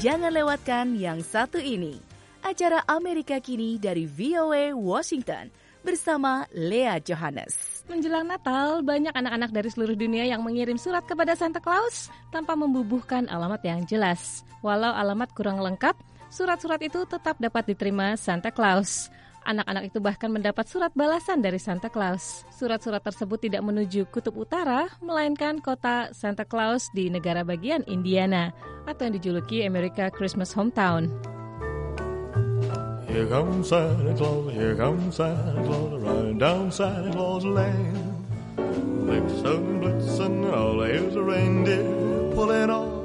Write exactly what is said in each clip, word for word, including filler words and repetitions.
Jangan lewatkan yang satu ini. Acara Amerika Kini dari V O A Washington bersama Lea Johannes. Menjelang Natal, banyak anak-anak dari seluruh dunia yang mengirim surat kepada Santa Claus tanpa membubuhkan alamat yang jelas. Walau alamat kurang lengkap, surat-surat itu tetap dapat diterima Santa Claus. Anak-anak itu bahkan mendapat surat balasan dari Santa Claus. Surat-surat tersebut tidak menuju kutub utara, melainkan kota Santa Claus di negara bagian Indiana, atau yang dijuluki America Christmas Hometown. Here comes Santa Claus, here comes Santa Claus, riding down Santa Claus Lane. Blitzen, blitzen, all here's a reindeer pulling on.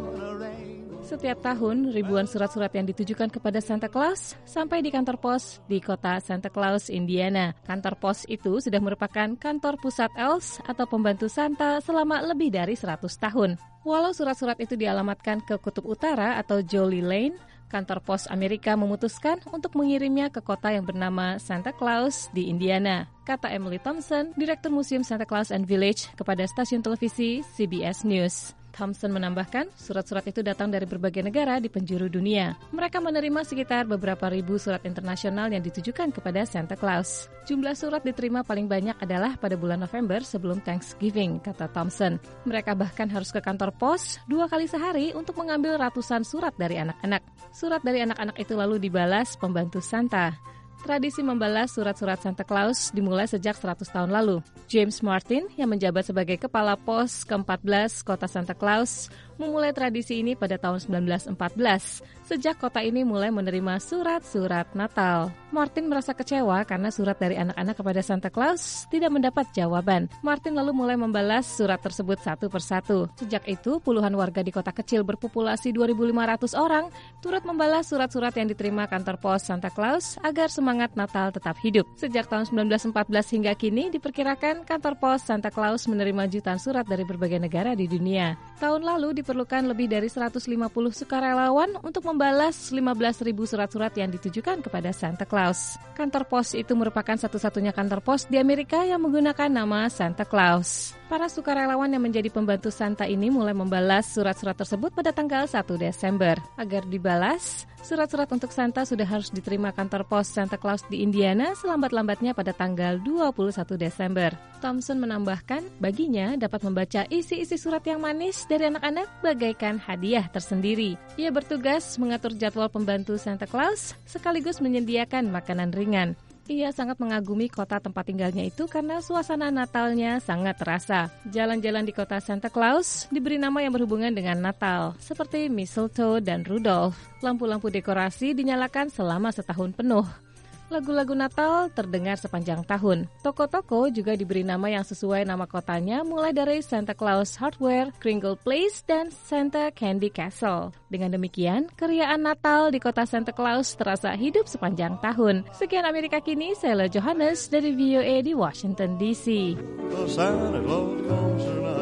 Setiap tahun, ribuan surat-surat yang ditujukan kepada Santa Claus sampai di kantor pos di kota Santa Claus, Indiana. Kantor pos itu sudah merupakan kantor pusat Elves atau pembantu Santa selama lebih dari seratus tahun. Walau surat-surat itu dialamatkan ke Kutub Utara atau Jolly Lane, kantor pos Amerika memutuskan untuk mengirimnya ke kota yang bernama Santa Claus di Indiana, kata Emily Thompson, Direktur Museum Santa Claus and Village, kepada stasiun televisi C B S News. Thompson menambahkan, surat-surat itu datang dari berbagai negara di penjuru dunia. Mereka menerima sekitar beberapa ribu surat internasional yang ditujukan kepada Santa Claus. Jumlah surat diterima paling banyak adalah pada bulan November sebelum Thanksgiving, kata Thompson. Mereka bahkan harus ke kantor pos dua kali sehari untuk mengambil ratusan surat dari anak-anak. Surat dari anak-anak itu lalu dibalas pembantu Santa. Tradisi membalas surat-surat Santa Claus dimulai sejak seratus tahun lalu. James Martin, yang menjabat sebagai kepala pos ke empat belas kota Santa Claus, memulai tradisi ini pada tahun sembilan belas empat belas, sejak kota ini mulai menerima surat-surat Natal. Martin merasa kecewa karena surat dari anak-anak kepada Santa Claus tidak mendapat jawaban. Martin lalu mulai membalas surat tersebut satu persatu. Sejak itu, puluhan warga di kota kecil berpopulasi dua ribu lima ratus orang turut membalas surat-surat yang diterima kantor pos Santa Claus agar semangat Natal tetap hidup. Sejak tahun sembilan belas empat belas hingga kini, diperkirakan kantor pos Santa Claus menerima jutaan surat dari berbagai negara di dunia. Tahun lalu diperlukan lebih dari seratus lima puluh sukarelawan untuk membalas lima belas ribu surat-surat yang ditujukan kepada Santa Claus. Kantor pos itu merupakan satu-satunya kantor pos di Amerika yang menggunakan nama Santa Claus. Para sukarelawan yang menjadi pembantu Santa ini mulai membalas surat-surat tersebut pada tanggal satu Desember. Agar dibalas, surat-surat untuk Santa sudah harus diterima kantor pos Santa Claus di Indiana selambat-lambatnya pada tanggal dua puluh satu Desember. Thompson menambahkan, baginya dapat membaca isi-isi surat yang manis dari anak-anak bagaikan hadiah tersendiri. Ia bertugas mengatur jadwal pembantu Santa Claus sekaligus menyediakan makanan ringan. Ia sangat mengagumi kota tempat tinggalnya itu karena suasana Natalnya sangat terasa. Jalan-jalan di kota Santa Claus diberi nama yang berhubungan dengan Natal, seperti mistletoe dan Rudolph. Lampu-lampu dekorasi dinyalakan selama setahun penuh. Lagu-lagu Natal terdengar sepanjang tahun. Toko-toko juga diberi nama yang sesuai nama kotanya, mulai dari Santa Claus Hardware, Kringle Place, dan Santa Candy Castle. Dengan demikian, keriaan Natal di kota Santa Claus terasa hidup sepanjang tahun. Sekian Amerika Kini, saya Lea Johannes dari V O A di Washington D C. Santa Claus comes tonight.